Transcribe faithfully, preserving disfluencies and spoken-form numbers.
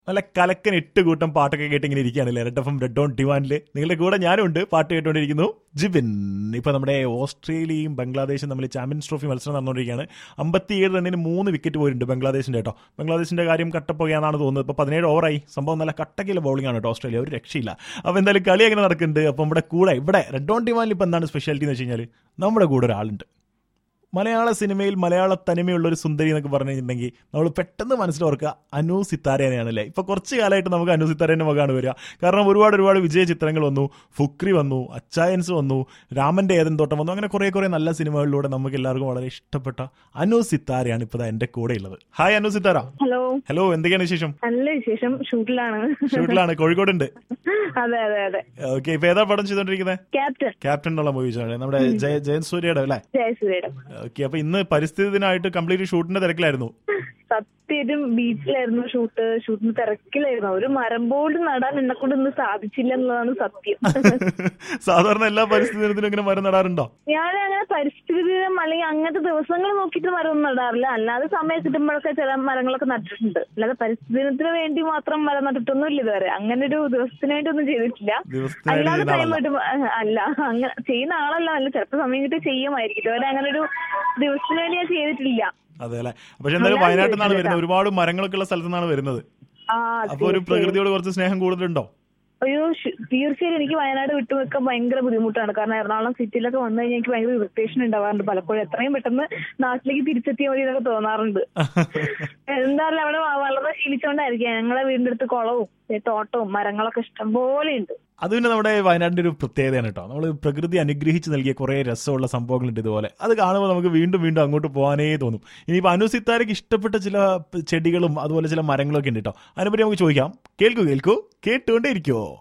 നല്ല കലക്കൻ എട്ട് കൂട്ടം പാട്ടൊക്കെ കേട്ട് ഇങ്ങനെ ഇരിക്കുകയാണല്ലേ red F M red on ഡിവാനില്. നിങ്ങളുടെ കൂടെ ഞാനും ഉണ്ട്, പാട്ട് കേട്ടുകൊണ്ടിരിക്കുന്നു. ജിബിൻ. ഇപ്പൊ നമ്മുടെ ഓസ്ട്രേലിയയും ബംഗ്ലാദേശും തമ്മിൽ ചാമ്പ്യൻസ് ട്രോഫി മത്സരം നടന്നുകൊണ്ടിരിക്കുകയാണ്. അമ്പത്തിയേഴ് റണ്ണിന് മൂന്ന് വിക്കറ്റ് പോയിട്ടുണ്ട് ബംഗ്ലാദേശിന്റെ കേട്ടോ. ബംഗ്ലാദേശിന്റെ കാര്യം കട്ടപ്പോയാന്നാണ് തോന്നുന്നത്. ഇപ്പൊ പതിനേഴ് ഓവറായി. സംഭവം നല്ല കട്ടക്കിലെ ബൗളിംഗ് ആണ് കേട്ടോ ഓസ്ട്രേലിയ, ഒരു രക്ഷയില്ല. അപ്പൊ എന്തായാലും കളി അങ്ങനെ നടക്കുന്നുണ്ട്. അപ്പൊ നമ്മുടെ കൂടെ ഇവിടെ റെഡ് ഓൺ ഡിവാനിൽ ഇപ്പൊ എന്താണ് സ്പെഷ്യാലിറ്റി എന്ന് വെച്ച് കഴിഞ്ഞാൽ നമ്മുടെ കൂടെ ഒരാളുണ്ട്. മലയാള സിനിമയിൽ മലയാള തനിമയുള്ള ഒരു സുന്ദരി എന്നൊക്കെ പറഞ്ഞിട്ടുണ്ടെങ്കിൽ നമ്മൾ പെട്ടെന്ന് മനസ്സിലോർക്കുക അനു സിത്താരേനെയാണല്ലേ. ഇപ്പൊ കുറച്ച് കാലമായിട്ട് നമുക്ക് അനു സിത്താരേന്റെ മുഖമാണ് വരിക. കാരണം ഒരുപാട് ഒരുപാട് വിജയ ചിത്രങ്ങൾ വന്നു, ഫുക്രി വന്നു, അച്ചായൻസ് വന്നു, രാമന്റെ ഏതൻ തോട്ടം വന്നു, അങ്ങനെ കുറെ കുറെ നല്ല സിനിമകളിലൂടെ നമുക്ക് എല്ലാവർക്കും വളരെ ഇഷ്ടപ്പെട്ട അനു സിത്താരയാണ് ഇപ്പൊ എന്റെ കൂടെ ഉള്ളത്. Hi Anu Sithara. Hello. Hello, എന്തൊക്കെയാണ് വിശേഷം? നല്ല വിശേഷം. ഷൂട്ടിലാണ്. ഷൂട്ടിലാണ്, കോഴിക്കോടുണ്ട്. അതെ അതെ അതെ. ഓക്കെ, ഇപ്പൊ ഏതാ പടം ചെയ്തോണ്ടിരിക്കുന്നത്? ക്യാപ്റ്റൻ. ക്യാപ്റ്റൻ എന്നുള്ള മൂവി നമ്മുടെ ജയൻ സൂര്യയുടെ അല്ലേ? ജയസൂര്യയുടെ. ഓക്കെ, അപ്പൊ ഇന്ന് പരിസ്ഥിതി ദിനമായിട്ട് കംപ്ലീറ്റ് ഷൂട്ടിന്റെ തിരക്കിലായിരുന്നു. സത്യം ബീച്ചിലായിരുന്നു ഷൂട്ട്. ഷൂട്ടിന് തിരക്കിലായിരുന്നു. ഒരു മരം പോലും നടാൻ എന്നെ കൊണ്ട് ഇന്ന് സാധിച്ചില്ല എന്നുള്ളതാണ് സത്യം. സാധാരണ എല്ലാ പരിസ്ഥിതി ദിനത്തിനും ഇങ്ങനെ മരം നടാറുണ്ടോ? ഞാൻ അങ്ങനെ പരിസ്ഥിതി ദിനം അല്ലെങ്കിൽ അങ്ങനത്തെ ദിവസങ്ങൾ നോക്കിയിട്ട് മരം ഒന്നും നടാറില്ല. അല്ലാതെ സമയം കിട്ടുമ്പോഴൊക്കെ ചില മരങ്ങളൊക്കെ നട്ടിട്ടുണ്ട്. അല്ലാതെ പരിസ്ഥിതി ദിനത്തിന് വേണ്ടി മാത്രം മരം നട്ടിട്ടൊന്നും ഇല്ല ഇതുവരെ. അങ്ങനെ ഒരു ദിവസത്തിന് വേണ്ടി ഒന്നും ചെയ്തിട്ടില്ല. അല്ലാതെ ടൈം കിട്ടും അല്ല, അങ്ങനെ ചെയ്യുന്ന ആളല്ല. അല്ല, ചിലപ്പോൾ സമയം കിട്ടി ചെയ്യുമായിരിക്കും. ഇതുവരെ അങ്ങനെ ഒരു ദിവസത്തിന് വേണ്ടി ഞാൻ ചെയ്തിട്ടില്ല. അതെ അല്ലെ. പക്ഷെ എന്തായാലും വയനാട്ടിൽ നിന്നാണ് വരുന്നത്, ഒരുപാട് മരങ്ങളൊക്കെ ഉള്ള സ്ഥലത്തു നിന്നാണ് വരുന്നത്. അപ്പൊ ഒരു പ്രകൃതിയോട് കുറച്ച് സ്നേഹം കൂടുതലുണ്ടോ? അയ്യോ, തീർച്ചയായും എനിക്ക് വയനാട് വിട്ടുവെക്കാൻ ഭയങ്കര ബുദ്ധിമുട്ടാണ്. കാരണം എറണാകുളം സിറ്റിയിലൊക്കെ വന്നു കഴിഞ്ഞാൽ എനിക്ക് ഭയങ്കര ഇറിറ്റേഷൻ ഉണ്ടാവാറുണ്ട് പലപ്പോഴും. എത്രയും പെട്ടെന്ന് നാട്ടിലേക്ക് തിരിച്ചെത്തിയ മതി എന്നൊക്കെ തോന്നാറുണ്ട്. എന്തായാലും അവിടെ വളരെ ശീലിച്ചോണ്ടായിരിക്കും. ഞങ്ങളെ വീടിന്റെ അടുത്ത് കുളവും തോട്ടവും മരങ്ങളൊക്കെ ഇഷ്ടം പോലെ ഉണ്ട്. അത് പിന്നെ നമ്മുടെ വയനാടിന്റെ ഒരു പ്രത്യേകതയാണ് കേട്ടോ. നമ്മൾ പ്രകൃതി അനുഗ്രഹിച്ച് നൽകിയ കുറെ രസമുള്ള സംഭവങ്ങളുണ്ട് ഇതുപോലെ. അത് കാണുമ്പോൾ നമുക്ക് വീണ്ടും വീണ്ടും അങ്ങോട്ട് പോകാനേ തോന്നും. ഇനിയിപ്പോൾ അനു സിത്താരയ്ക്ക് ഇഷ്ടപ്പെട്ട ചില ചെടികളും അതുപോലെ ചില മരങ്ങളൊക്കെ ഉണ്ട് കേട്ടോ. അതിനെപ്പറ്റി നമുക്ക് ചോദിക്കാം. കേൾക്കൂ കേൾക്കൂ കേട്ടുകൊണ്ടേ ഇരിക്കുവോ.